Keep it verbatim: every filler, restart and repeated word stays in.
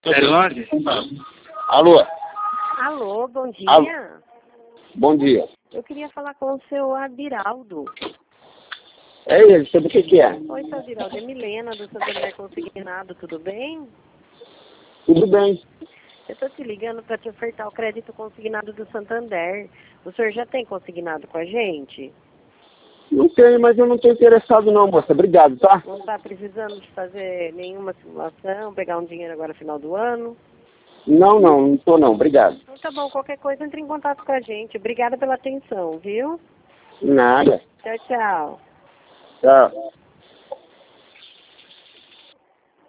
É longe? Alô? Alô, bom dia. Alô. Bom dia. Eu queria falar com o seu Adiraldo. É ele, sobre o que que é? Oi, seu Adiraldo, é Milena do Santander Consignado, tudo bem? Tudo bem. Eu estou te ligando para te ofertar o crédito consignado do Santander. O senhor já tem consignado com a gente? Não tenho, mas eu não estou interessado não, moça. Obrigado, tá? Não está precisando de fazer nenhuma simulação, pegar um dinheiro agora no final do ano? Não, não, não estou não. Obrigado. Então tá bom, qualquer coisa entre em contato com a gente. Obrigada pela atenção, viu? Nada. Tchau, tchau. Tchau.